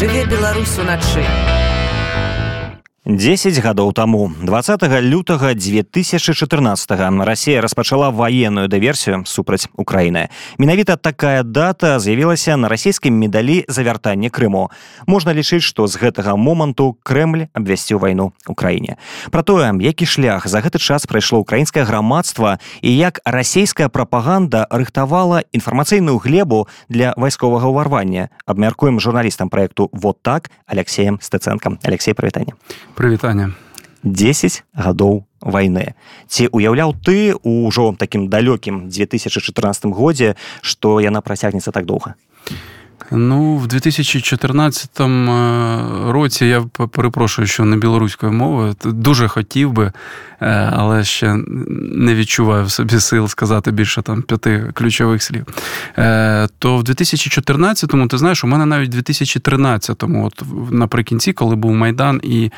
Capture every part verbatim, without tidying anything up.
Жыве Беларусь уначы. дзесяць гадоў таму, дваццатага лютага дзве тысячы чатырнаццатага, Расія распачала ваенную дыверсію супраць Украіны. Менавіта такая дата з'явілася на расійскім медалі за вяртанне Крыму. Можна лічыць, што з гэтага моманту Крэмль абвясціў вайну Украіне. Пра тое, які шлях за гэты час прайшло украінскае грамадства і як расійская прапаганда рыхтавала інфармацыйную глебу для вайсковага ўварвання, абмяркуем журналістам праекту «Вот так» Алексеем Стеценкам. Алексей, прывітанне. Прывітанне. дзесяць гадоў вайны. Ці уяўляў ты ўжо такім далёкім дзве тысячы чатырнаццатым годзе, што яна працягнецца так доўга? Ну, в дві тисячі чотирнадцятому році, я перепрошую, що не білоруською мовою, дуже хотів би, але ще не відчуваю в собі сил сказати більше там п'яти ключових слів. То в дві тисячі чотирнадцятому, ти знаєш, у мене навіть в дві тисячі тринадцятому, от наприкінці, коли був Майдан, і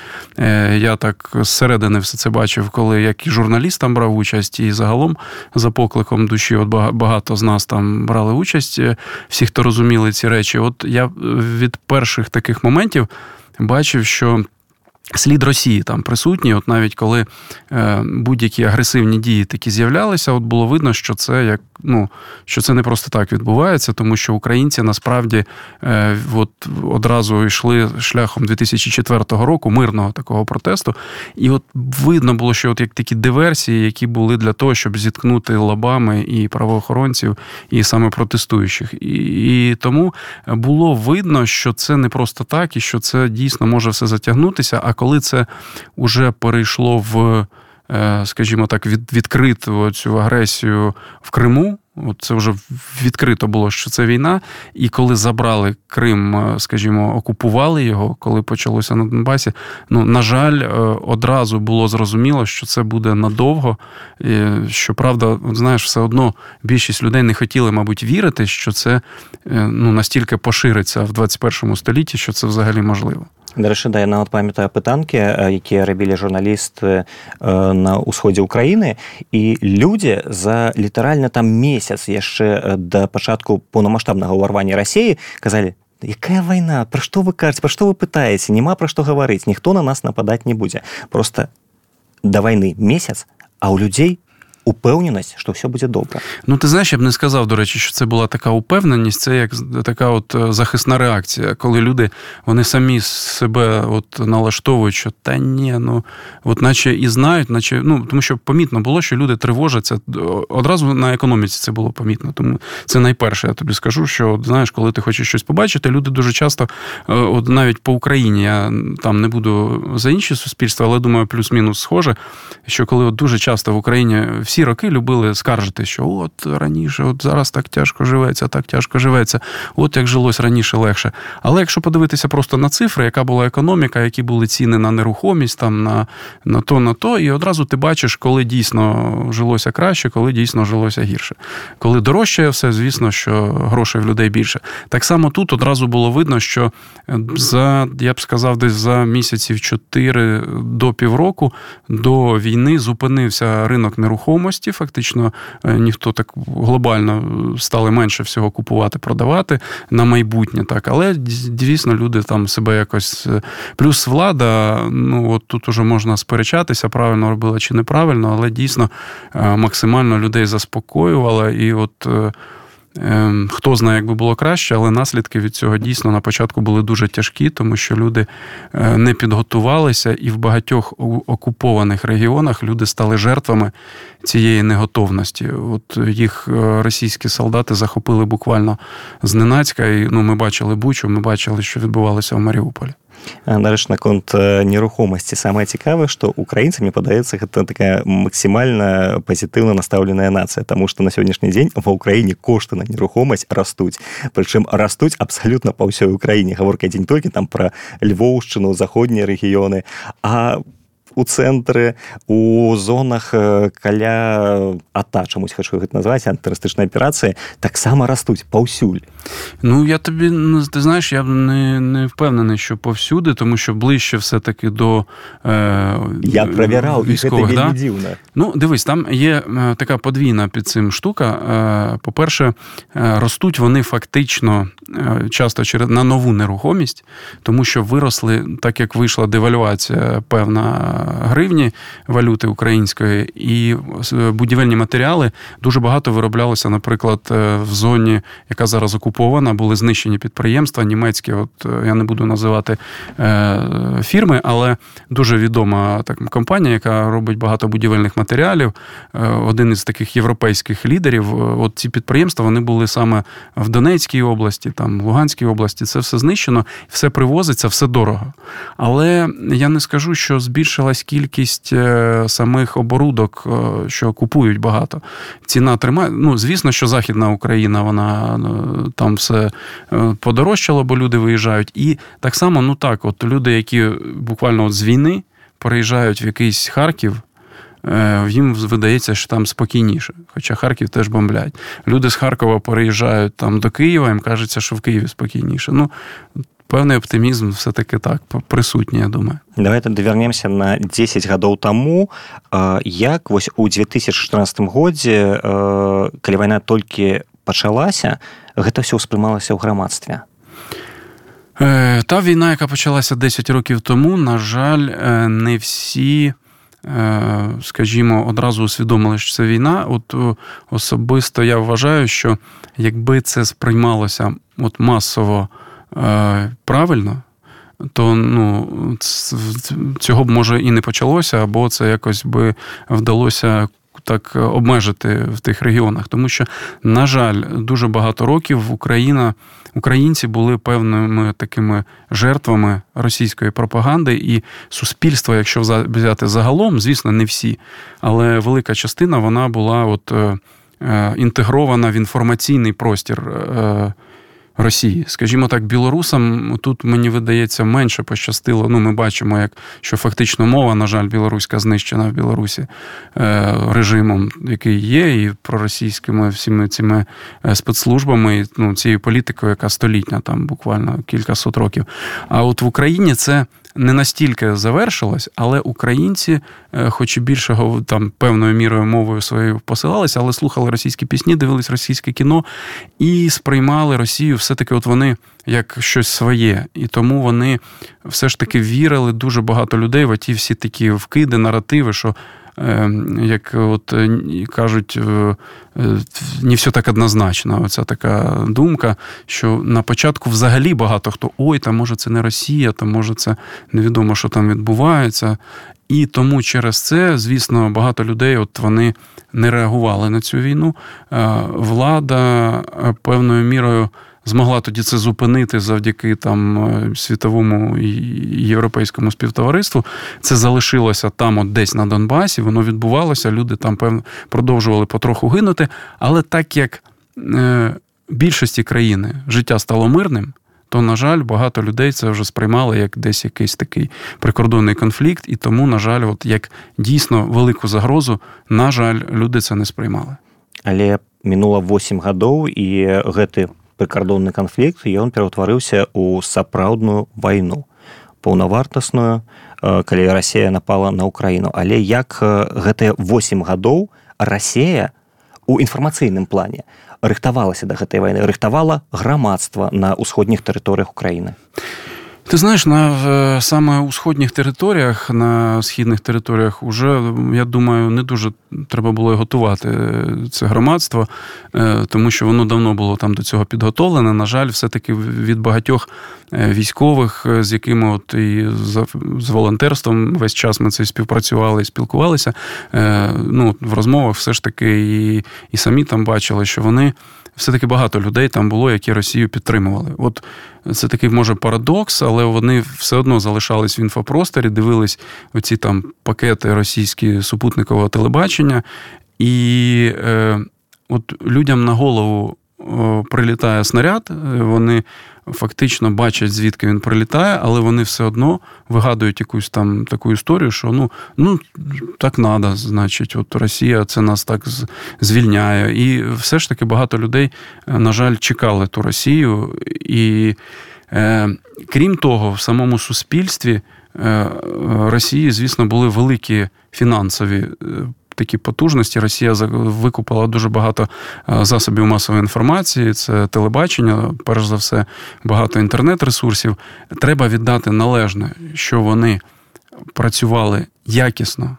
я так зсередини все це бачив, коли як і журналіст там брав участь, і загалом за покликом душі, от багато з нас там брали участь, всі, хто розуміли ці речі. От я від перших таких моментів бачив, що слід Росії там присутній, от навіть коли е, будь-які агресивні дії такі з'являлися, от було видно, що це як, ну, що це не просто так відбувається, тому що українці насправді е, от одразу йшли шляхом дві тисячі четвертого року мирного такого протесту, і от видно було, що от як такі диверсії, які були для того, щоб зіткнути лобами і правоохоронців, і саме протестуючих. І, і тому було видно, що це не просто так, і що це дійсно може все затягнутися, а коли це вже перейшло в, скажімо так, від, відкриту цю агресію в Криму, от це вже відкрито було, що це війна, і коли забрали Крим, скажімо, окупували його, коли почалося на Донбасі, ну, на жаль, одразу було зрозуміло, що це буде надовго, і, що, правда, от, знаєш, все одно більшість людей не хотіли, мабуть, вірити, що це, ну, настільки пошириться в двадцять першому столітті, що це взагалі можливо. До речі, да, я нават памятаю пытанкі, якія рабілі журналісты на ўсходзе Украіны, і людзі за літаральна там месяц яшчэ да пачатку поўнамаштабнага ўварвання Расіі казалі: якая вайна, пра што вы кажаце, пра што вы пытаеце, няма пра што гаварыць, ніхто на нас нападаць не будзе. Просто да вайны месяц, а ў людзей упевненість, що все буде добре. Ну, ти знаєш, я б не сказав, до речі, що це була така упевненість, це як така от захисна реакція, коли люди, вони самі себе от налаштовують, що та ні, ну, от наче і знають, наче, ну, тому що помітно було, що люди тривожаться, одразу на економіці це було помітно, тому це найперше, я тобі скажу, що, от, знаєш, коли ти хочеш щось побачити, люди дуже часто, от навіть по Україні, я там не буду за інші суспільства, але думаю, плюс-мінус схоже, що коли от дуже часто в Україні всі роки любили скаржити, що от раніше, от зараз так тяжко живеться, так тяжко живеться, от як жилось раніше легше. Але якщо подивитися просто на цифри, яка була економіка, які були ціни на нерухомість, там, на, на то, на то, і одразу ти бачиш, коли дійсно жилося краще, коли дійсно жилося гірше. Коли дорожчає все, звісно, що грошей в людей більше. Так само тут одразу було видно, що за, я б сказав, десь за місяців чотири до півроку до війни зупинився ринок нерухомості. Фактично ніхто так глобально стали менше всього купувати, продавати на майбутнє. Так. Але, дійсно, люди там себе якось... Плюс влада, ну от тут уже можна сперечатися, правильно робила чи неправильно, але дійсно максимально людей заспокоювала. І от... Хто знає, як би було краще, але наслідки від цього дійсно на початку були дуже тяжкі, тому що люди не підготувалися, і в багатьох окупованих регіонах люди стали жертвами цієї неготовності. От їх російські солдати захопили буквально зненацька, і ну, ми бачили Бучу, ми бачили, що відбувалося в Маріуполі. Нарэшце, наконт нерухомасці. Самае цікавае, што украінцам, мне падаецца, гэта такая максімальна пазітыўна настаўленая нацыя, таму што на сённяшні дзень ва ўкраіне кошты на нерухомасць растуць. Прычым растуць абсалютна па ўсёй Украіне. Гаворка ідзе не толькі там пра Львоўшчыну, заходнія рэгіёны, а у цэнтры, у зонах каля АТА, чамусь хочу гэта назваць, антытэрарыстычнай аперацыі, таксама растуць паўсюль. Ну, я тобі, ти знаєш, я не, не впевнений, що повсюди, тому що ближче все-таки до е, я перевіряв, військових. І це да? вельми дивно. Ну, дивись, там є така подвійна під цим штука. Е, по-перше, е, ростуть вони фактично е, часто через, на нову нерухомість, тому що виросли, так як вийшла девальвація певна гривні, валюти української, і будівельні матеріали дуже багато вироблялося, наприклад, в зоні, яка зараз окупована, були знищені підприємства німецькі, от я не буду називати е, фірми, але дуже відома так, компанія, яка робить багато будівельних матеріалів, е, один із таких європейських лідерів. От ці підприємства, вони були саме в Донецькій області, там, в Луганській області, це все знищено, все привозиться, все дорого. Але я не скажу, що збільшилась кількість самих оборудок, що купують багато. Ціна тримає. Ну, звісно, що Західна Україна, вона там все подорожчало, бо люди виїжджають. І так само, ну так, от люди, які буквально от з війни переїжджають в якийсь Харків, їм видається, що там спокійніше. Хоча Харків теж бомблять. Люди з Харкова переїжджають там до Києва, їм кажеться, що в Києві спокійніше. Ну, певний оптимізм все-таки так присутній, я думаю. Давайте вернемся на дзесяць гадоў таму. Як вось у две тысячи чатырнаццатым годзе, калі вайна толькі пачалася, гэта ўсё ўспрымалася ў грамадстве? Та війна, яка почалася десять років тому, на жаль, не всі, скажімо, одразу усвідомили, що це війна. От особисто я вважаю, що якби це сприймалося от масово правильно, то ну, цього б, може, і не почалося, або це якось би вдалося так обмежити в тих регіонах. Тому що, на жаль, дуже багато років Україна, українці були певними такими жертвами російської пропаганди, і суспільство, якщо взяти загалом, звісно, не всі, але велика частина, вона була от, е, інтегрована в інформаційний простір е, Росії. Скажімо так, білорусам тут, мені видається, менше пощастило. Ну, ми бачимо, як, що фактично мова, на жаль, білоруська знищена в Білорусі е, режимом, який є, і проросійськими всіми цими спецслужбами, і, ну, цією політикою, яка столітня, там буквально кількасот років. А от в Україні це не настільки завершилось, але українці, хоч і більшого там певною мірою мовою своєю посилалися, але слухали російські пісні, дивились російське кіно і сприймали Росію все-таки от вони як щось своє. І тому вони все ж таки вірили, дуже багато людей в ті всі такі вкиди, наративи, що як от кажуть, не все так однозначно. Оця така думка, що на початку взагалі багато хто, ой, там може це не Росія, там може це невідомо, що там відбувається. І тому через це, звісно, багато людей, от вони не реагували на цю війну. Влада певною мірою змогла тоді це зупинити завдяки там світовому і європейському співтовариству. Це залишилося там от десь на Донбасі, воно відбувалося, люди там певно продовжували потроху гинути, але так як е, більшості країни життя стало мирним, то, на жаль, багато людей це вже сприймали як десь якийсь такий прикордонний конфлікт, і тому, на жаль, от як дійсно велику загрозу, на жаль, люди це не сприймали. Але мінуло восемь гадоў, і гэты прикордонный конфликт, і ён пераўтварыўся ў сапраўдную вайну, паўнавартасную, калі Расія напала на Украіну. Але як гэтыя восемь гадоў Расія у інфармацыйным плане рыхтавалася да гэтай вайны, рыхтавала грамадства на ўсходніх тэрыторыях Украіны? Ти знаєш, на саме усходніх територіях, на східних територіях уже, я думаю, не дуже треба було готувати це громадство, тому що воно давно було там до цього підготовлене. На жаль, все-таки від багатьох військових, з якими от і з волонтерством весь час ми це співпрацювали і спілкувалися, ну, в розмовах все ж таки і, і самі там бачили, що вони все-таки багато людей там було, які Росію підтримували. От це такий, може, парадокс, але вони все одно залишались в інфопросторі, дивились оці там пакети російські супутникового телебачення, і е, от людям на голову прилітає снаряд, вони фактично бачать, звідки він прилітає, але вони все одно вигадують якусь там таку історію, що ну, ну так треба, значить, от Росія це нас так звільняє. І все ж таки багато людей, на жаль, чекали ту Росію. І е, крім того, в самому суспільстві е, Росії, звісно, були великі фінансові такі потужності. Росія викупила дуже багато засобів масової інформації, це телебачення, перш за все, багато інтернет-ресурсів. Треба віддати належне, що вони працювали якісно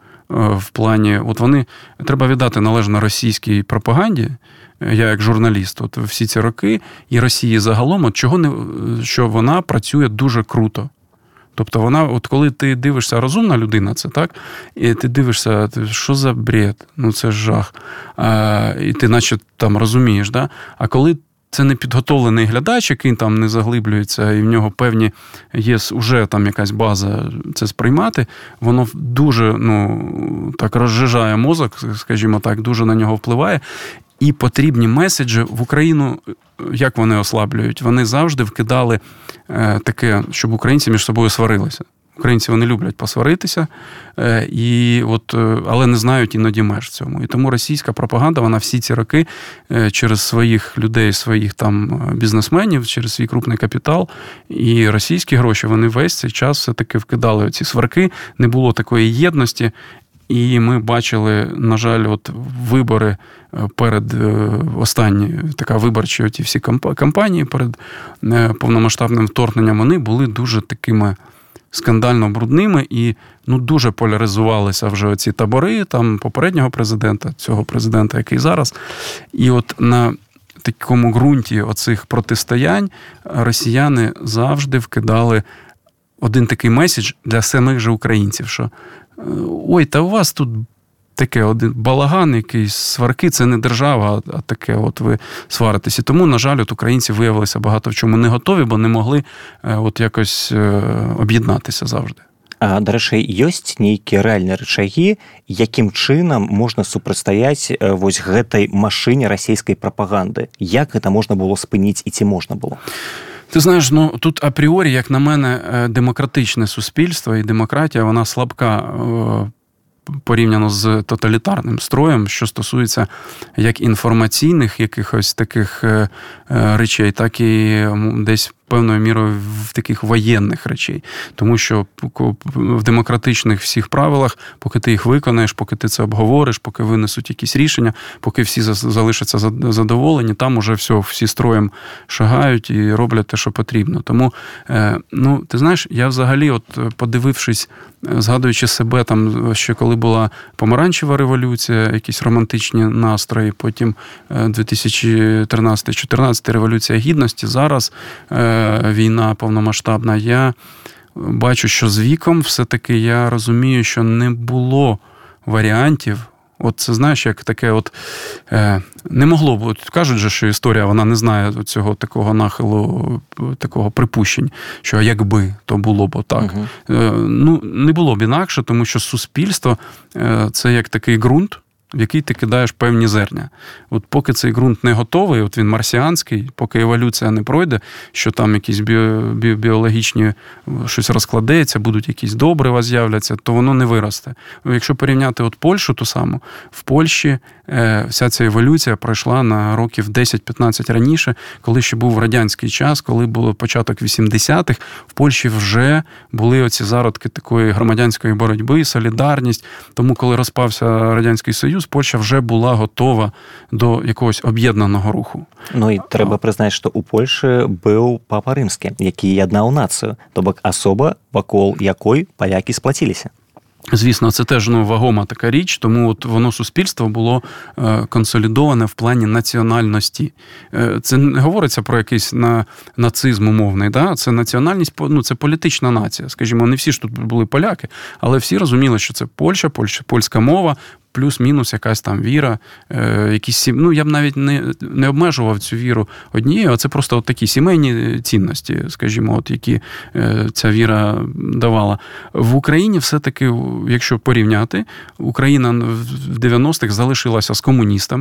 в плані, от вони, треба віддати належне російській пропаганді, я як журналіст, от всі ці роки, і Росії загалом, от чого не, що вона працює дуже круто. Тобто вона, от коли ти дивишся, розумна людина це, так? І ти дивишся, що за бред? Ну це ж жах. А, і ти наче там розумієш, да? А коли це непідготовлений глядач, який там не заглиблюється, і в нього певні є вже там якась база це сприймати, воно дуже, ну, так розжижає мозок, скажімо так, дуже на нього впливає. І потрібні меседжі в Україну, як вони ослаблюють? Вони завжди вкидали е, таке, щоб українці між собою сварилися. Українці, вони люблять посваритися, е, і от, е, але не знають іноді меж цьому. І тому російська пропаганда, вона всі ці роки е, через своїх людей, своїх там бізнесменів, через свій крупний капітал і російські гроші, вони весь цей час все-таки вкидали ці сварки, не було такої єдності. І ми бачили, на жаль, от вибори перед останні, така виборчі оті всі кампанії перед повномасштабним вторгненням, вони були дуже такими скандально брудними і ну, дуже поляризувалися вже оці табори там попереднього президента, цього президента, який зараз. І от на такому ґрунті оцих протистоянь росіяни завжди вкидали один такий меседж для самих же українців, що ой, та у вас тут таке один балаган, якийсь сварки, це не держава, а таке от ви сваритесь. І тому, на жаль, от українці виявилися багато в чому не готові, бо не могли от якось об'єднатися завжди. А, дарэчы, ёсць нейкія рэальныя рычагі, якім чынам можна супрацьстаяць вось гэтай машыне расійскай прапаганды? Як гэта можна было спыніць і ці можна было? Ти знаєш, ну тут апріорі, як на мене, демократичне суспільство і демократія, вона слабка порівняно з тоталітарним строєм, що стосується як інформаційних якихось таких речей, так і десь певною мірою в таких воєнних речей. Тому що в демократичних всіх правилах, поки ти їх виконаєш, поки ти це обговориш, поки винесуть якісь рішення, поки всі залишаться задоволені, там уже все, всі строєм шагають і роблять те, що потрібно. Тому, ну, ти знаєш, я взагалі, от подивившись, згадуючи себе, там, ще коли була помаранчева революція, якісь романтичні настрої, потім дві тисячі тринадцятий чотирнадцятий революція гідності, зараз війна повномасштабна, я бачу, що з віком все-таки я розумію, що не було варіантів. От це, знаєш, як таке от е, не могло бути. Кажуть же, що історія, вона не знає цього такого нахилу, такого припущень, що якби то було б так. Угу. Е, ну, не було б інакше, тому що суспільство е, це як такий ґрунт, в який ти кидаєш певні зерня. От поки цей ґрунт не готовий, от він марсіанський, поки еволюція не пройде, що там якісь біо, біо, біологічні щось розкладеться, будуть якісь добрива з'являться, то воно не виросте. Якщо порівняти от Польщу ту саму, в Польщі е, вся ця еволюція пройшла на років десять-п'ятнадцять раніше, коли ще був радянський час, коли було початок вісімдесятих, в Польщі вже були оці зародки такої громадянської боротьби, солідарність. Тому, коли розпався Радянський Союз, Польща вже була готова до якогось об'єднаного руху. Ну і треба признаць, што ў Польшы быў папа рымскі, які яднаў нацыю, то бок асоба, вакол якой палякі сплаціліся. Звісно, це теж ну, вагома така річ, тому от воно суспільство було е, консолідоване в плані національності. Е, це не говориться про якийсь на, нацизм умовний, да? Це національність, ну, це політична нація. Скажімо, не всі ж тут були поляки, але всі розуміли, що це Польща, Польща польська мова, плюс-мінус якась там віра, е, якісь, ну, я б навіть не, не обмежував цю віру однією, а це просто от такі сімейні цінності, скажімо, от які е, ця віра давала. В Україні все-таки, якщо порівняти, Україна в дев'яностих залишилася з комуністами,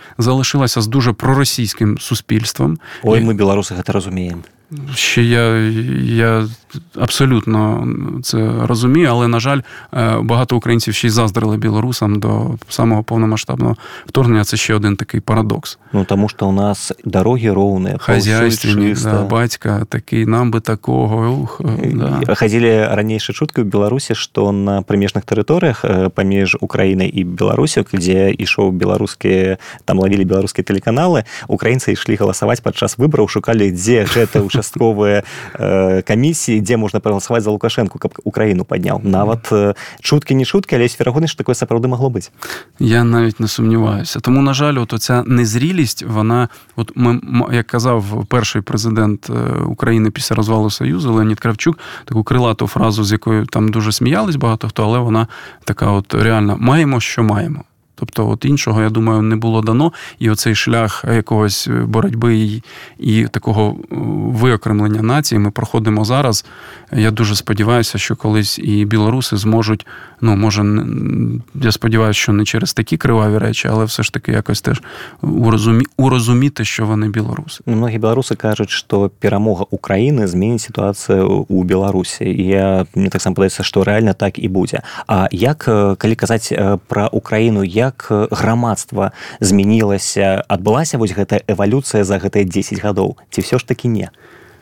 залишилася з дуже проросійським суспільством. Ой, ми, білоруси, це розуміємо. Ще я, я абсолютно це розумію, але, на жаль, багато українців ще й заздрили білорусам до самого повномасштабного вторгнення. Це ще один такий парадокс. Ну, тому що у нас дороги ровні, хазяйственник, да, батька такий, нам би такого. Ух, да. Ходили раніше чутки в Білорусі, що на приміжних територіях поміж Україною і Білорусію, де йшов білоруські, там ловили білоруські телеканали, українці йшли голосувати під час виборів, шукали, де ж це участковые э, комиссии, где можно проголосовать за Лукашенко, каб Украину поднял. Нават э, чутки не чутки, але є вероятність, що таке сапраўды могло бути. Я навіть не сумніваюся. Тому, на жаль, от оця незрілість, вона, от ми, як казав перший президент України після розвалу Союзу, Леонід Кравчук, таку крилату фразу, з якою там дуже сміялись багато хто, але вона така от реальна. Маємо, що маємо. Тобто от іншого, я думаю, не було дано. І оцей шлях якогось боротьби і, і такого виокремлення нації ми проходимо зараз. Я дуже сподіваюся, що колись і білоруси зможуть, ну, може, я сподіваюся, що не через такі криваві речі, але все ж таки якось теж урозумі, урозуміти, що вони білоруси. Многі білоруси кажуть, що перемога України змінить ситуацію у Білорусі. І я, мені так само подається, що реально так і буде. А як, коли казати про Україну, як грамадства змянілася, адбылася вось гэтая эвалюцыя за гэтыя дзесяць гадоў, ці все ж таки не?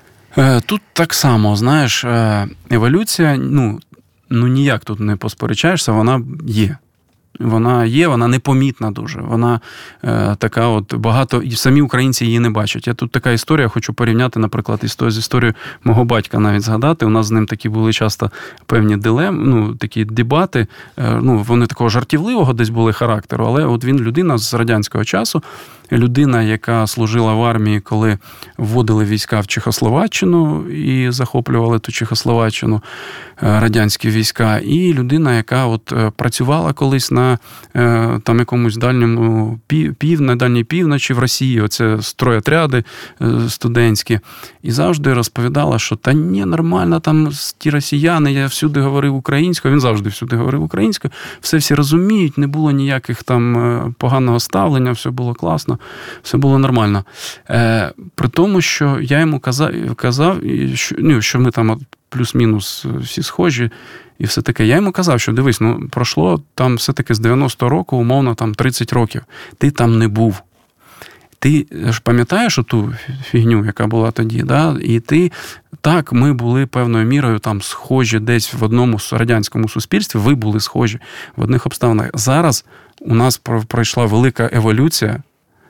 Тут так само, знаєш, еволюція, ну, ну ніяк тут не посперечаєшся, вона є. Вона є, вона непомітна дуже. Вона е, така от багато, і самі українці її не бачать. Я тут така історія, хочу порівняти, наприклад, з історією мого батька навіть згадати. У нас з ним такі були часто певні дилеми, ну, такі дебати. Е, ну, вони такого жартівливого десь були характеру, але от він людина з радянського часу, людина, яка служила в армії, коли вводили війська в Чехословаччину і захоплювали ту Чехословаччину, радянські війська, і людина, яка от працювала колись на там якомусь дальньому пів, на дальній півночі в Росії, оце стройотряди студентські, і завжди розповідала, що та ні, нормально, там ті росіяни, я всюди говорив українською, він завжди всюди говорив українською, все всі розуміють, не було ніяких там поганого ставлення, все було класно, все було нормально. Е, при тому, що я йому казав, казав що, ну, що ми там плюс-мінус всі схожі, і все таке. Я йому казав, що дивись, ну, пройшло там все-таки з дев'яностого року, умовно, там тридцять років. Ти там не був. Ти ж пам'ятаєш оту фігню, яка була тоді, да? І ти, так, ми були певною мірою там схожі десь в одному радянському суспільстві, ви були схожі в одних обставинах. Зараз у нас пройшла велика еволюція,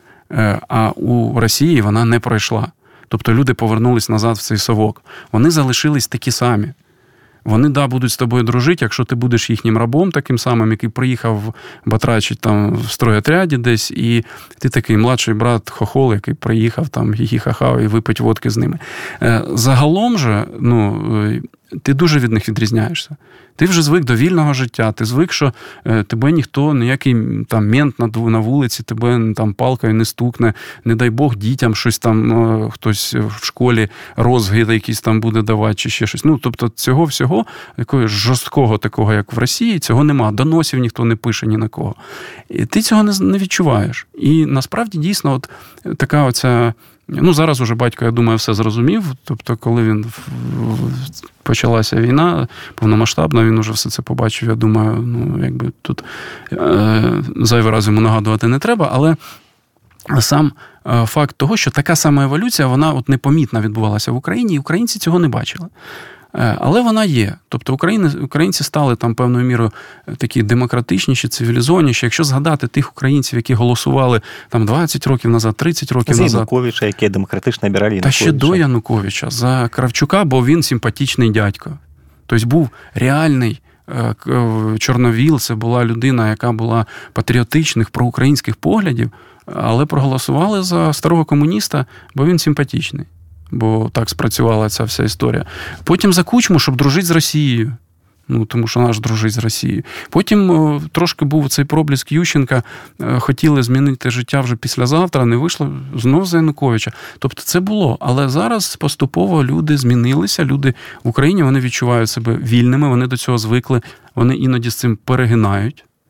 а у Росії вона не пройшла. Тобто люди повернулись назад в цей совок. Вони залишились такі самі. Вони, да, будуть з тобою дружити, якщо ти будеш їхнім рабом таким самим, який приїхав батрачить там в стройотряді десь, і ти такий младший брат хохол, який приїхав там хі-хі-ха-ха і випить водки з ними. Загалом же, ну, ти дуже від них відрізняєшся. Ти вже звик до вільного життя, ти звик, що тебе ніхто, ніякий там мент на вулиці, тебе там палкою не стукне, не дай Бог дітям щось там, хтось в школі розгиди якісь там буде давати чи ще щось. Ну, тобто цього всього, якого жорсткого такого, як в Росії, цього нема. Доносів ніхто не пише ні на кого. І ти цього не, не відчуваєш. І насправді дійсно от така оця... Ну, зараз уже батько, я думаю, все зрозумів. Тобто, коли він почалася війна повномасштабна, він уже все це побачив. Я думаю, ну, якби тут е- зайвий раз йому нагадувати не треба, але сам факт того, що така сама еволюція, вона от непомітно відбувалася в Україні, і українці цього не бачили. Але вона є. Тобто українці, українці стали там певною мірою такі демократичніші, цивілізованіші. Якщо згадати тих українців, які голосували там двадцять років назад, тридцять років за назад. За Януковича, які демократично обирали Януковича. Та ще до Януковича. За Кравчука, бо він симпатичний дядько. Тобто був реальний Чорновіл, це була людина, яка була патріотичних, проукраїнських поглядів, але проголосували за старого комуніста, бо він симпатичний. Бо так спрацювала ця вся історія. Потім за Кучму, щоб дружити з Росією. Ну, тому що наш дружить з Росією. Потім о, трошки був цей проблиск Ющенка, хотіли змінити життя вже післязавтра, не вийшло, знов за Януковича. Тобто це було. Але зараз поступово люди змінилися, люди в Україні, вони відчувають себе вільними, вони до цього звикли, вони іноді з цим перегинають.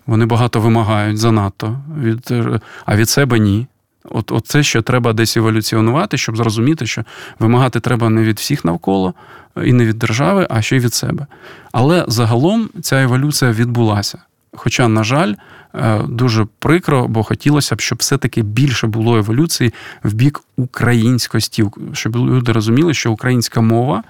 вони багато вимагають занадто, від, а від себе ні. От, от це ще треба десь еволюціонувати, щоб зрозуміти, що вимагати треба не від всіх навколо і не від держави, а ще й від себе. Але загалом ця еволюція відбулася. Хоча, на жаль, дуже прикро, бо хотілося б, щоб все-таки більше було еволюції в бік українськості, щоб люди розуміли, що українська мова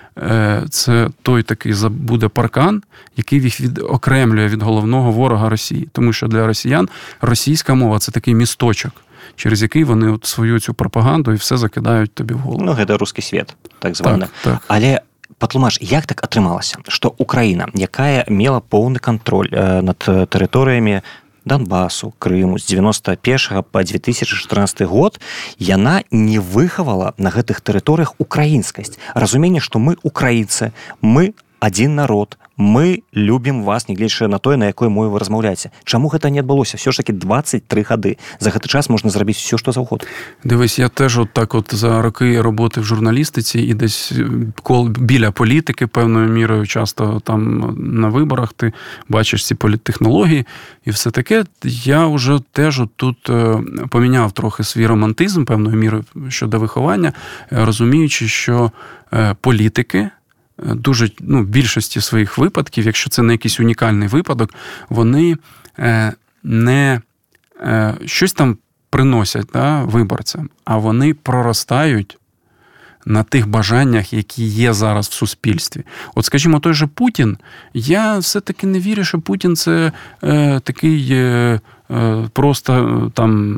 – це той такий буде паркан, який їх відокремлює від головного ворога Росії. Тому що для росіян російська мова – це такий місточок, через який вони от свою цю пропаганду і все закидають тобі в голову. Ну, це русский свет, так званий. Так, так. Але патлумаш, як так атрымалася, што Украіна, якая мела поўны кантроль над тэрыторыямі Донбасу, Крыму з девяносто першага па две тысячи чатырнаццаты год, яна не выхавала на гэтых тэрыторыях украінскасць. Разуменне, што мы украінцы, мы адзін народ, мы любім вас, нягледзячы на тое, на якой мове вы размаўляеце. Чаму гэта не адбылося? Все ж таки двадцять три гады. За гэты час можна зрабіць все, што заўгодна. Дивись, я теж от так от за роки роботи в журналістиці і десь кол біля політики певною мірою, часто там на виборах ти бачиш ці політтехнології і все таке. Я вже теж от тут поміняв трохи свій романтизм певною мірою щодо виховання, розуміючи, що політики дуже, ну, в більшості своїх випадків, якщо це не якийсь унікальний випадок, вони е, не е, щось там приносять, да, виборцям, а вони проростають на тих бажаннях, які є зараз в суспільстві. От, скажімо, той же Путін, я все-таки не вірю, що Путін це е, такий е, е, просто там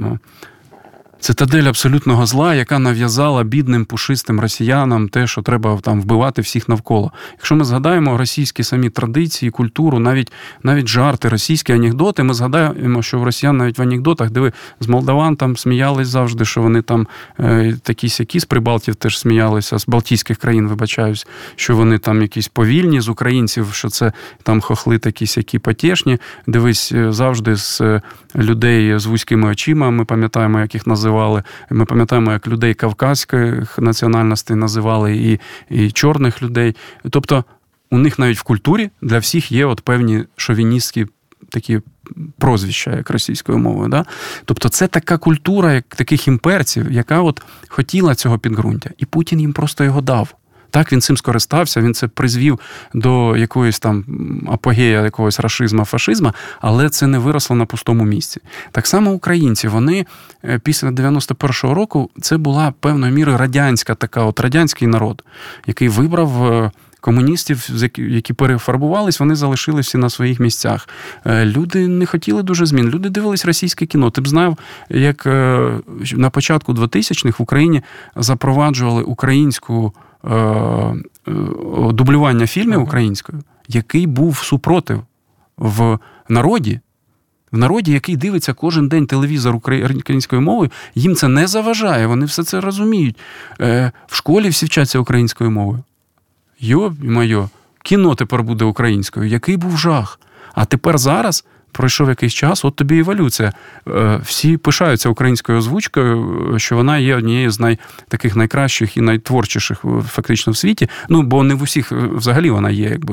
цитадель абсолютного зла, яка нав'язала бідним пушистим росіянам те, що треба там вбивати всіх навколо. Якщо ми згадаємо російські самі традиції, культуру, навіть, навіть жарти, російські анекдоти, ми згадаємо, що в росіян навіть в анекдотах, диви, з молдаван там сміялись завжди, що вони там е, такі-сякі, з Прибалтів теж сміялися, з Балтійських країн, вибачаюсь, що вони там якісь повільні, з українців, що це там хохли такі-сякі потєшні. Дивись, завжди з людей з вузькими очима, ми пам'ятаємо, як їх називали. Ми пам'ятаємо, як людей кавказьких національностей називали і, і чорних людей. Тобто у них навіть в культурі для всіх є от певні шовіністські такі прозвища, як російською мовою. Да? Тобто це така культура, як таких імперців, яка от хотіла цього підґрунтя. І Путін їм просто його дав. Так, він цим скористався, він це призвів до якоїсь там апогея якогось рашизму, фашизму, але це не виросло на пустому місці. Так само українці, вони після дев'яносто першого року, це була певною мірою радянська така, от радянський народ, який вибрав комуністів, які перефарбувались, вони залишилися всі на своїх місцях. Люди не хотіли дуже змін, люди дивились російське кіно. Ти б знав, як на початку двотисячних в Україні запроваджували українську дублювання фільмів українською, який був супротив в народі, в народі, який дивиться кожен день телевізор українською мовою, їм це не заважає, вони все це розуміють. В школі всі вчаться українською мовою. Йо-майо, кіно тепер буде українською. Який був жах. А тепер зараз пройшов якийсь час, от тобі еволюція. Всі пишаються українською озвучкою, що вона є однією з най, таких найкращих і найтворчіших фактично в світі. Ну, бо не в усіх взагалі вона є, якби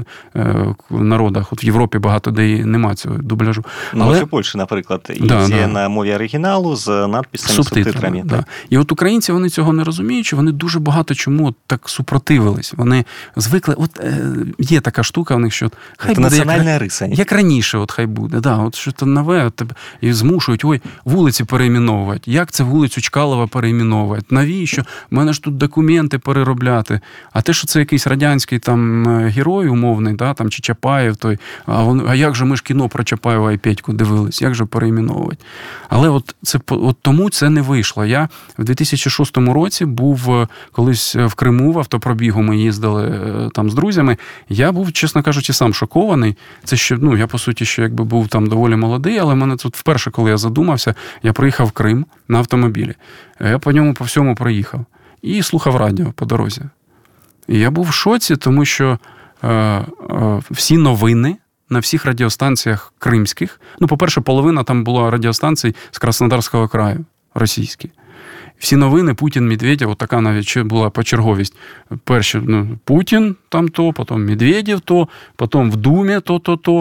в народах. От в Європі багато де нема цього дубляжу. Ну, але в Польщі, наприклад, да, є да. на мові оригіналу з надписами, субтитрами. субтитрами. Да. І от українці, вони цього не розуміючи, вони дуже багато чому от так супротивились. Вони звикли, от е, є така штука в них, що хай це буде національна як, риса. Як раніше, от хай буде. Да, от що то нове, от, і змушують, ой, вулиці перейменовувати. Як це вулицю Чкалова перейменовувати? Навіщо? У мене ж тут документи переробляти. А те, що це якийсь радянський там герой умовний, да, там, чи Чапаєв, той, а, вон, а як же ми ж кіно про Чапаєва і Петьку дивились? Як же перейменовувати? Але от, це, от тому це не вийшло. Я в дві тисячі шостому році був колись в Криму, в автопробігу ми їздили там з друзями. Я був, чесно кажучи, сам шокований. Це ще, ну, я, по суті, ще якби був там доволі молодий, але мене тут вперше, коли я задумався, я приїхав в Крим на автомобілі. Я по ньому по всьому проїхав. І слухав радіо по дорозі. І я був в шоці, тому що е, е, всі новини на всіх радіостанціях кримських, ну, по-перше, половина там була радіостанцій з Краснодарського краю, російські. Всі новини Путін, Медведєв, от така навіть була почерговість. Перші, ну, Путін там то, потім Медведєв то, потім в Думі то-то-то,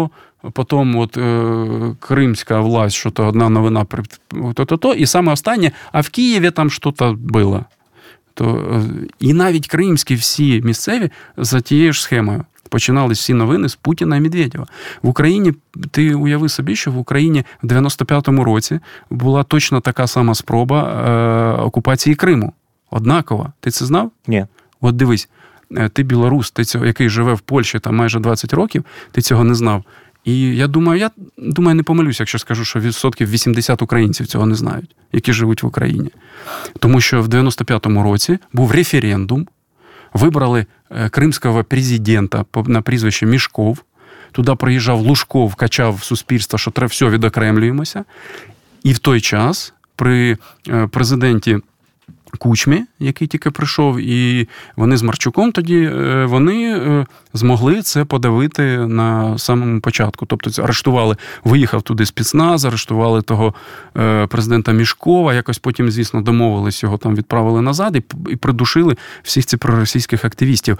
потім от, е, кримська власть, що то одна новина, то-то-то, і саме останнє, а в Києві там щось було. То, і навіть кримські всі місцеві за тією ж схемою. Починались всі новини з Путіна і Медведєва. В Україні, ти уяви собі, що в Україні в дев'яносто п'ятому році була точно така сама спроба е, окупації Криму. Однакова. Ти це знав? Ні. От дивись, ти білорус, ти цього, який живе в Польщі там майже двадцять років, ти цього не знав. І я думаю, я думаю, не помилюсь, якщо скажу, що відсотків вісімдесят українців цього не знають, які живуть в Україні. Тому що в дев'яносто п'ятому році був референдум, вибрали кримського президента на прізвище Мішков, туди приїжджав Лужков, качав суспільство, що треба все, відокремлюємося. І в той час при президенті Кучмі, який тільки прийшов, і вони з Марчуком тоді, вони змогли це подавити на самому початку. Тобто арештували, виїхав туди спецназ, арештували того президента Мішкова, якось потім, звісно, домовились, його там відправили назад і придушили всіх цих проросійських активістів.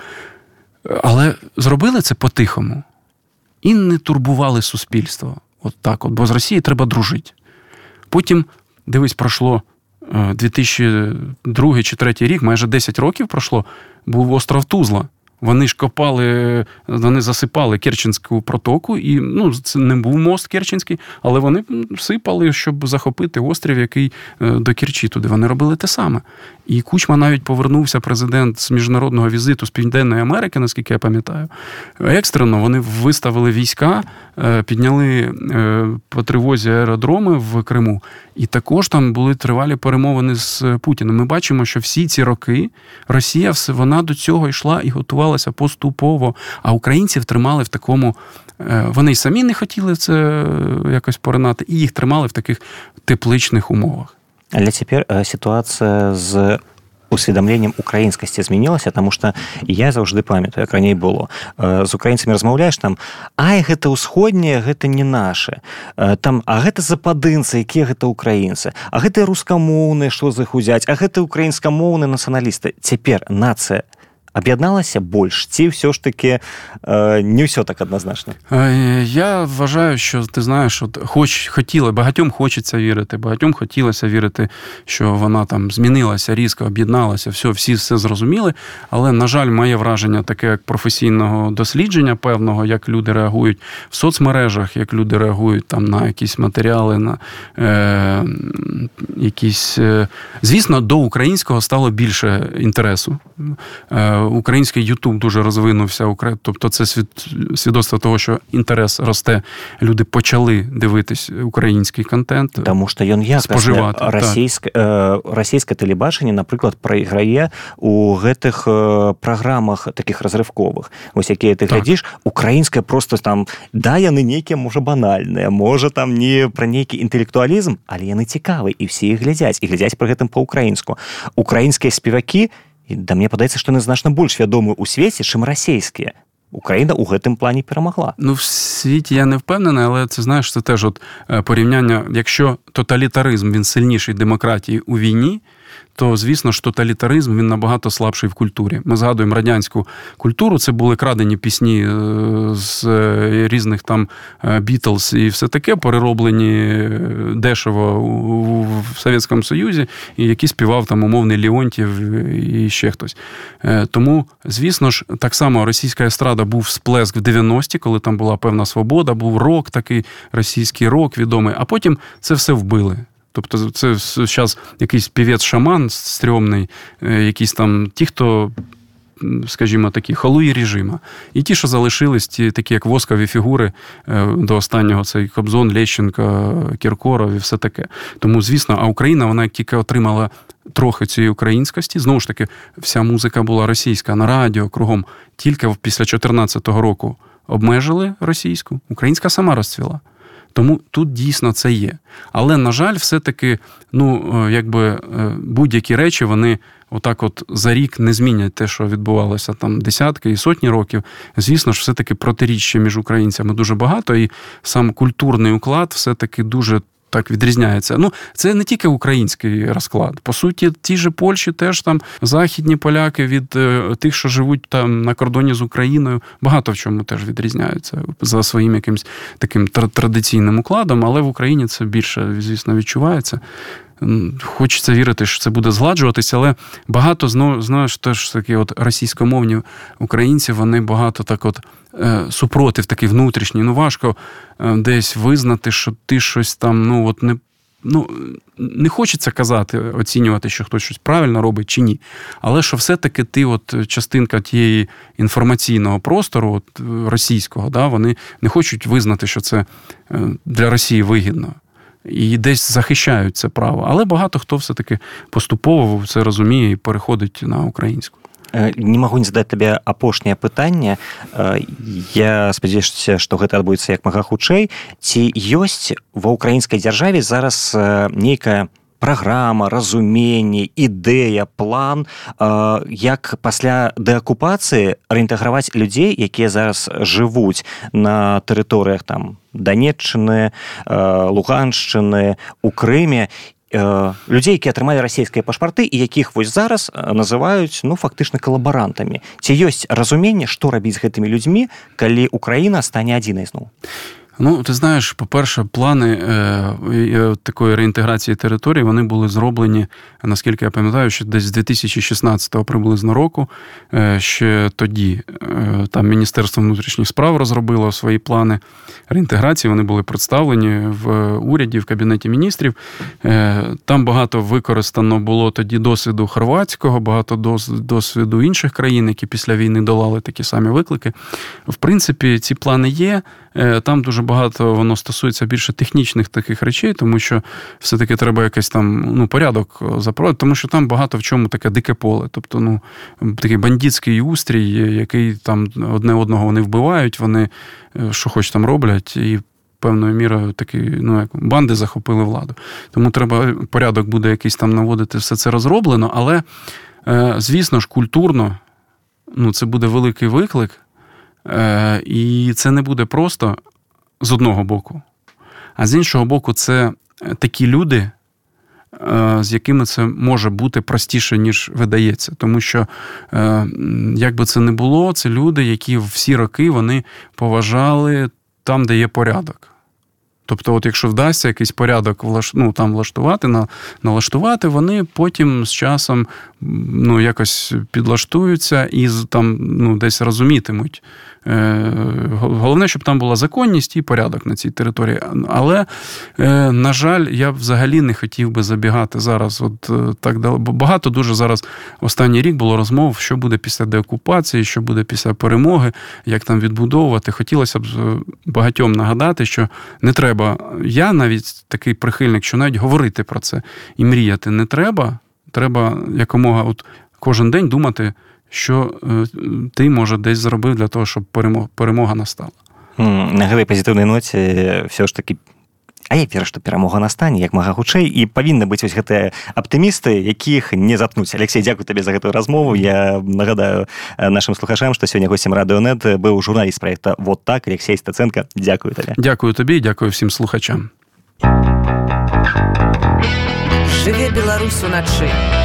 Але зробили це по-тихому і не турбували суспільство. От так от, бо з Росією треба дружити. Потім, дивись, пройшло дві тисячі другий чи третій рік, майже десять років пройшло, був остров Тузла. Вони ж копали, вони засипали Керченську протоку, і, ну, це не був мост Керченський, але вони сипали, щоб захопити острів, який до Керчі туди. Вони робили те саме. І Кучма навіть повернувся, президент, з міжнародного візиту з Південної Америки, наскільки я пам'ятаю. Екстрено вони виставили війська, підняли по тривозі аеродроми в Криму, і також там були тривалі перемовини з Путіним. Ми бачимо, що всі ці роки Росія, вона до цього йшла і готувалася поступово, а українців тримали в такому... Вони й самі не хотіли це якось поринати, і їх тримали в таких тепличних умовах. Але цяпер сітуацыя з усведамленнем украінскасці змянілася, таму што я заўжды памятаю, як раней было. З украінцамі размаўляеш там, ай, гэта ўсходнія, гэта не нашы. Там, а гэта западынцы, якія гэта украінцы. А гэта рускамоўныя, што з іх узяць. А гэта украінскамоўныя нацыяналісты. Цяпер нацыя аб'ядналася больш, ці все ж таки е, не все так однозначно? Я вважаю, що, ти знаєш, от, хоч, хотіли, багатьом хочеться вірити, багатьом хотілося вірити, що вона там змінилася, різко об'єдналася, все, всі все зрозуміли, але, на жаль, моє враження таке, як професійного дослідження певного, як люди реагують в соцмережах, як люди реагують там на якісь матеріали, на е, якісь... Е, звісно, до українського стало більше інтересу. Е, Український Ютуб дуже розвинувся, тобто це свідоцтво того, що інтерес росте. Люди почали дивитись український контент, тому що він якісне. Російське, російське телебачення, наприклад, проіграє у гэтых програмах таких розривкових. Ось які ти глядиш, українське просто там, да, яны нейкі, може, банальныя, може, там не про нейкі інтелектуалізм, але яны цікаві, і всі їх глядять, і глядять при гэтым по-українську. Українські співаки, да мне падаецца, што яны значна больш вядомы ў свеце, чым расійскія. Україна у гэтым плані перемогла. Ну, в світі я не впевнений, але це, знаєш, це теж от порівняння, якщо тоталітаризм, він сильніший демократії у війні, то, звісно ж, тоталітаризм, він набагато слабший в культурі. Ми згадуємо радянську культуру, це були крадені пісні з різних там Бітлз і все таке, перероблені дешево в Совєтському Союзі, і які співав там умовний Леонтьєв і ще хтось. Тому, звісно ж, так само російська естрада був сплеск в дев'яності, коли там була певна свобода, був рок такий, російський рок відомий, а потім це все вбили. Тобто це зараз якийсь півець-шаман стрьомний, якісь там ті, хто, скажімо, такі халуї режима. І ті, що залишились, ті, такі як воскові фігури до останнього, це Кобзон, Лещенко, Кіркоров і все таке. Тому, звісно, а Україна, вона як тільки отримала трохи цієї українськості, знову ж таки, вся музика була російська, на радіо, кругом. Тільки після чотирнадцятого року обмежили російську, українська сама розцвіла. Тому тут дійсно це є. Але, на жаль, все-таки, ну, якби будь-які речі, вони отак от за рік не змінять те, що відбувалося там десятки і сотні років. Звісно ж, все-таки протиріччя між українцями дуже багато, і сам культурний уклад все-таки дуже так відрізняється. Ну, це не тільки український розклад. По суті, ті ж Польщі теж там західні поляки від тих, що живуть там на кордоні з Україною, багато в чому теж відрізняються за своїм якимсь таким традиційним укладом, але в Україні це більше, звісно, відчувається. Хочеться вірити, що це буде згладжуватися, але багато, знаєш, теж такі от російськомовні українці, вони багато так от супротив такий внутрішній. Ну, важко десь визнати, що ти щось там, ну, от не, ну, не хочеться казати, оцінювати, що хтось щось правильно робить чи ні. Але що все-таки ти, от частинка тієї інформаційного простору, от російського, да, вони не хочуть визнати, що це для Росії вигідно. І десь захищають це право. Але багато хто все-таки поступово це розуміє і переходить на українську. Не магу не задаць табе апошняе пытанне. Я спадзяюся, што гэта адбудзецца як мага хутчэй. Ці ёсць ва ўкраінскай дзяржаве зараз нейкая праграма, разуменне, ідэя, план, як пасля дэакупацыі рэінтэграваць людзей, якія зараз жывуць на тэрыторыях там Данеччыны, Луганшчыны, у Крыме, людзей, якія атрымалі расійскія пашпарты і якіх вось зараз называюць, ну, фактычна калабарантамі. Ці ёсць разуменне, што рабіць з гэтымі людзьмі, калі Украіна стане адзінай зноў? Ну, ти знаєш, по-перше, плани е, такої реінтеграції території, вони були зроблені, наскільки я пам'ятаю, що десь з дві тисячі шістнадцятого приблизно року, е, ще тоді е, там Міністерство внутрішніх справ розробило свої плани реінтеграції, вони були представлені в уряді, в Кабінеті міністрів. Е, там багато використано було тоді досвіду хорватського, багато досвіду інших країн, які після війни долали такі самі виклики. В принципі, ці плани є. Е, там дуже багато воно стосується більше технічних таких речей, тому що все-таки треба якийсь там, ну, порядок запровадити, тому що там багато в чому таке дике поле. Тобто, ну, такий бандитський устрій, який там одне одного вони вбивають, вони що хоч там роблять, і певною мірою такі, ну, як банди захопили владу. Тому треба, порядок буде якийсь там наводити, все це розроблено, але, звісно ж, культурно, ну, це буде великий виклик, і це не буде просто з одного боку. А з іншого боку, це такі люди, з якими це може бути простіше, ніж видається. Тому що, як би це не було, це люди, які всі роки вони поважали там, де є порядок. Тобто, от якщо вдасться якийсь порядок ну, там влаштувати, налаштувати, вони потім з часом ну, якось підлаштуються і там ну, десь розумітимуть. Головне, щоб там була законність і порядок на цій території. Але, на жаль, я б взагалі не хотів би забігати зараз. От так далі. Багато дуже зараз останній рік було розмов, що буде після деокупації, що буде після перемоги, як там відбудовувати. Хотілося б багатьом нагадати, що не треба, я навіть такий прихильник, що навіть говорити про це і мріяти не треба. Треба якомога от кожен день думати, що ти, може, десь зробив для того, щоб перемога, перемога настала. На гэтай пазітыўнай ноце все ж таки, а я веру, што перамога настане як мага хутчэй, і павінны быць вось гэтыя аптымісты, якіх не заткнуць. Алексей, дзякуй табе за гэтую размову. Я нагадаю нашим слухачам, што сёння госцем Радыёнет быў журналіст праекта «Вот так» Алексей Стаценко. Дзякую табе. Дзякую табе і дзякую всім слухачам. Жыве Беларусь уначы.